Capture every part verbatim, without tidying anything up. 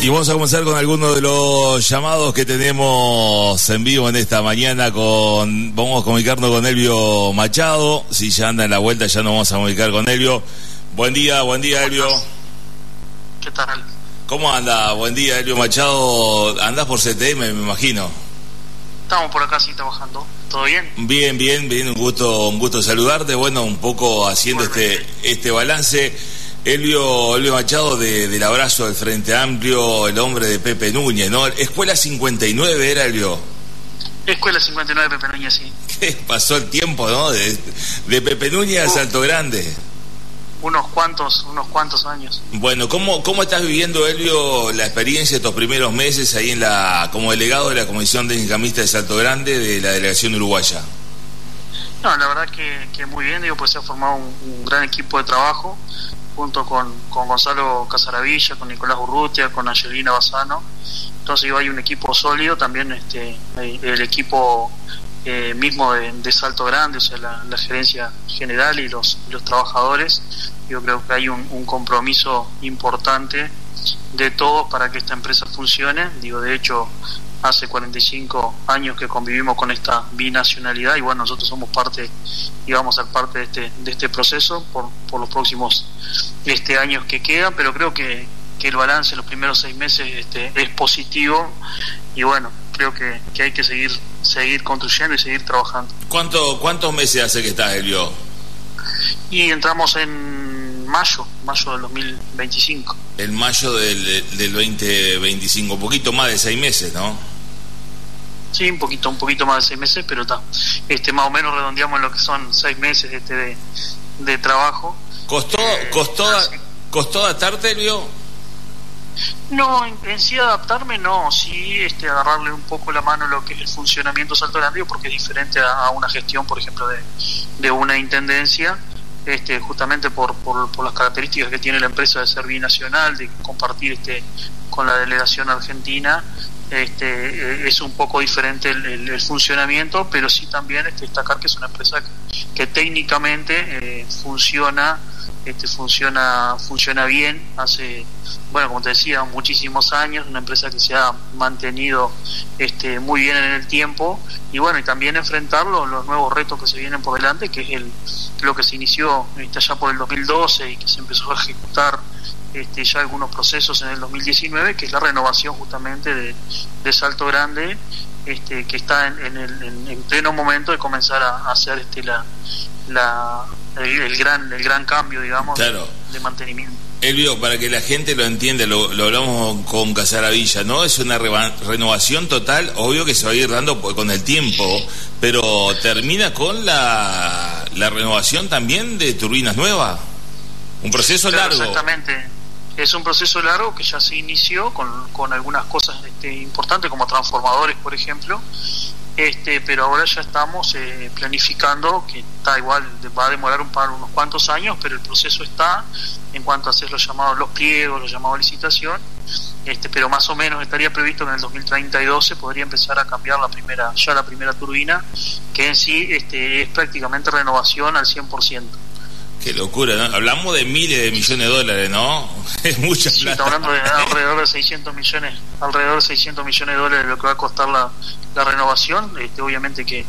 Y vamos a comenzar con algunos de los llamados que tenemos en vivo en esta mañana. Con Vamos a comunicarnos con Elvio Machado. Si ya anda en la vuelta, ya nos vamos a comunicar con Elvio. Buen día, buen día, Elvio. ¿Qué tal? ¿Cómo anda? Buen día, Elvio Machado. Andás por C T M, me imagino. Estamos por acá, sí, trabajando. ¿Todo bien? Bien, bien, bien. Un gusto, un gusto saludarte. Bueno, un poco haciendo este, este balance. Elvio, Elvio Machado de, del abrazo del Frente Amplio, el hombre de Pepe Núñez, ¿no? Escuela cincuenta y nueve era, Elvio. Escuela cincuenta y nueve de Pepe Núñez, sí. Pasó el tiempo, ¿no? De, de Pepe Núñez a Salto Grande. Unos cuantos, unos cuantos años. Bueno, ¿cómo, cómo estás viviendo, Elvio, la experiencia de estos primeros meses ahí en la como delegado de la Comisión Técnica Mixta de Salto Grande de la delegación uruguaya? No, la verdad que, que muy bien, digo, pues se ha formado un, un gran equipo de trabajo, junto con, con Gonzalo Casaravilla, con Nicolás Urrutia, con Angelina Bassano. Entonces digo, hay un equipo sólido, también este el equipo eh, mismo de, de Salto Grande, o sea, la, la gerencia general y los, y los trabajadores. Yo creo que hay un, un compromiso importante de todos para que esta empresa funcione. Digo, de hecho, hace cuarenta y cinco años que convivimos con esta binacionalidad y bueno, nosotros somos parte y vamos a ser parte de este de este proceso por, por los próximos este años que quedan, pero creo que, que el balance en los primeros seis meses este, es positivo y bueno, creo que, que hay que seguir seguir construyendo y seguir trabajando. ¿Cuánto, ¿Cuántos meses hace que estás, Elvio? Y entramos en mayo, mayo del dos mil veinticinco. El mayo del, del veinte veinticinco, un poquito más de seis meses, ¿no? Sí, un poquito, un poquito más de seis meses, pero está, este, más o menos redondeamos en lo que son seis meses este de, de trabajo. ¿Costó, eh, costó, costó adaptarte, Elvio? No, en, en sí adaptarme no, sí este, agarrarle un poco la mano a lo que es el funcionamiento Salto Grande, porque es diferente a, a una gestión, por ejemplo, de, de una intendencia, este, justamente por, por, por las características que tiene la empresa de ser binacional, de compartir este con la delegación argentina. Este, es un poco diferente el, el, el funcionamiento, pero sí también este, destacar que es una empresa que, que técnicamente eh, funciona este, funciona funciona bien hace, bueno, como te decía, muchísimos años, una empresa que se ha mantenido este, muy bien en el tiempo y bueno, y también enfrentar los, los nuevos retos que se vienen por delante, que es el lo que se inició este, allá por el dos mil doce y que se empezó a ejecutar Este, ya algunos procesos en el dos mil diecinueve, que es la renovación justamente de, de Salto Grande, este, que está en, en, el, en, en pleno momento de comenzar a, a hacer este, la, la, el, el, gran, el gran cambio, digamos, claro, de, de mantenimiento. Elvio, para que la gente lo entienda, lo, lo hablamos con Casaravilla, ¿no? Es una re renovación total, obvio que se va a ir dando con el tiempo, pero termina con la, la renovación también de turbinas nuevas. Un proceso claro, largo. Exactamente. Es un proceso largo que ya se inició con, con algunas cosas este, importantes como transformadores, por ejemplo, este, pero ahora ya estamos eh, planificando, que está igual, va a demorar un par, unos cuantos años, pero el proceso está en cuanto a hacer los llamados, los pliegos, los llamados a licitación, este, pero más o menos estaría previsto que en el dos mil treinta y dos se podría empezar a cambiar la primera, ya la primera turbina, que en sí este, es prácticamente renovación al cien por ciento. Qué locura, ¿no? Hablamos de miles de millones de dólares, ¿no? Es mucha sí, plata. Estamos hablando de alrededor de seiscientos millones, alrededor de seiscientos millones de dólares de lo que va a costar la, la renovación. Este, obviamente que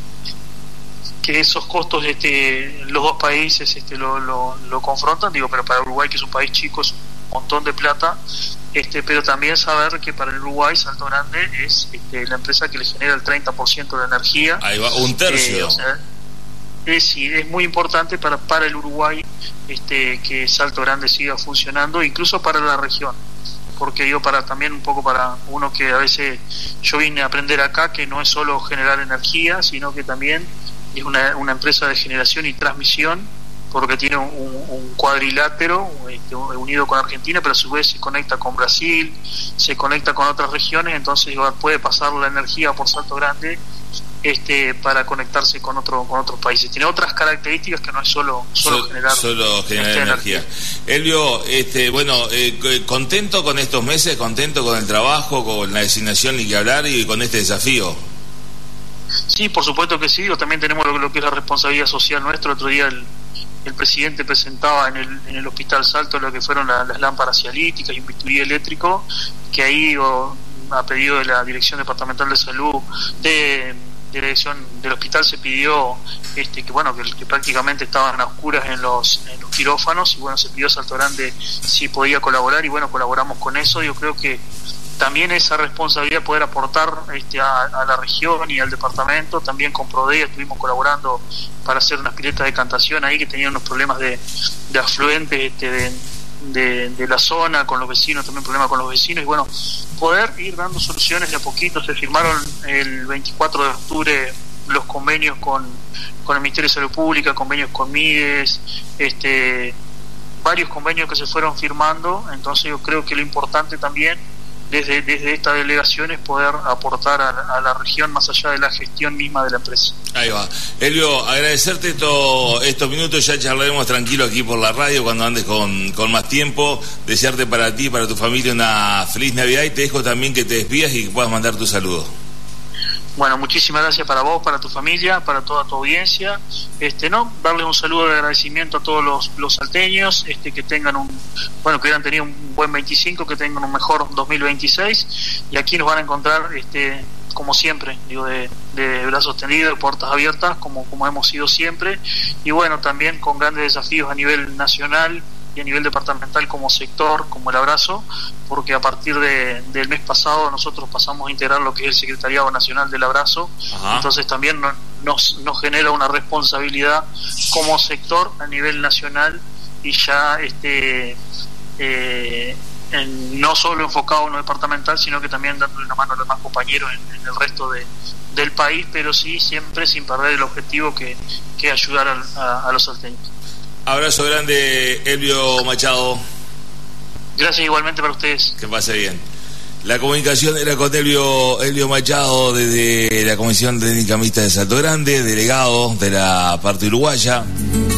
que esos costos este, los dos países este, lo, lo, lo confrontan, digo, pero para Uruguay, que es un país chico, es un montón de plata, este, pero también saber que para el Uruguay Salto Grande es este, la empresa que le genera el treinta por ciento de energía. Ahí va, un tercio. Eh, o sea, Es, es muy importante para, para el Uruguay este, que Salto Grande siga funcionando, incluso para la región, porque digo, para también un poco para uno que a veces yo vine a aprender acá que no es solo generar energía, sino que también es una, una empresa de generación y transmisión, porque tiene un, un cuadrilátero este, unido con Argentina, pero a su vez se conecta con Brasil, se conecta con otras regiones, entonces digo, puede pasar la energía por Salto Grande este para conectarse con otro con otros países. Tiene otras características que no es solo solo so, generar, solo generar este energía. energía. Elvio, este, bueno, eh, contento con estos meses, contento con el trabajo, con la designación ni que hablar y con este desafío. Sí, por supuesto que sí. Digo, también tenemos lo, lo que es la responsabilidad social nuestra. Otro día el, el presidente presentaba en el, en el Hospital Salto lo que fueron la, las lámparas cialíticas y un bisturí eléctrico, que ahí o, a pedido de la Dirección Departamental de Salud de, de la dirección del hospital se pidió este que bueno que, que prácticamente estaban a oscuras en los, en los quirófanos, y bueno, se pidió a Salto Grande si podía colaborar, y bueno, colaboramos con eso. Yo creo que también esa responsabilidad poder aportar este, a, a la región y al departamento, también con PRODEA estuvimos colaborando para hacer unas piletas de decantación ahí que tenían unos problemas de, de afluentes este, de, de, de la zona, con los vecinos, también problemas con los vecinos, y bueno, poder ir dando soluciones de a poquito. Se firmaron el veinticuatro de octubre los convenios con, con el Ministerio de Salud Pública, convenios con MIDES, este, varios convenios que se fueron firmando. Entonces yo creo que lo importante también Desde, desde esta delegación es poder aportar a, a la región más allá de la gestión misma de la empresa. Ahí va. Elvio, agradecerte esto, estos minutos, ya charlaremos tranquilo aquí por la radio cuando andes con, con más tiempo. Desearte para ti y para tu familia una feliz Navidad, y te dejo también que te despidas y que puedas mandar tu saludo. Bueno, muchísimas gracias para vos, para tu familia, para toda tu audiencia. Este, no, darle un saludo de agradecimiento a todos los, los salteños, este, que tengan un, bueno, que hubieran tenido un buen veinticinco, que tengan un mejor dos mil veintiséis, y aquí nos van a encontrar, este, como siempre, digo, de, de brazos tendidos, de puertas abiertas, como, como hemos sido siempre, y bueno, también con grandes desafíos a nivel nacional y a nivel departamental como sector, como el Abrazo, porque a partir de, del mes pasado nosotros pasamos a integrar lo que es el Secretariado Nacional del Abrazo. Ajá. Entonces también no, nos, nos genera una responsabilidad como sector a nivel nacional, y ya este eh, en, no solo enfocado en lo departamental, sino que también dándole una mano a los demás compañeros en, en el resto de, del país, pero sí siempre sin perder el objetivo que, que es ayudar a, a, a los salteños. Abrazo grande, Elvio Machado. Gracias igualmente para ustedes. Que pase bien. La comunicación era con Elvio, Elvio Machado, desde la Comisión Técnica Mixta de Salto Grande, delegado de la parte uruguaya.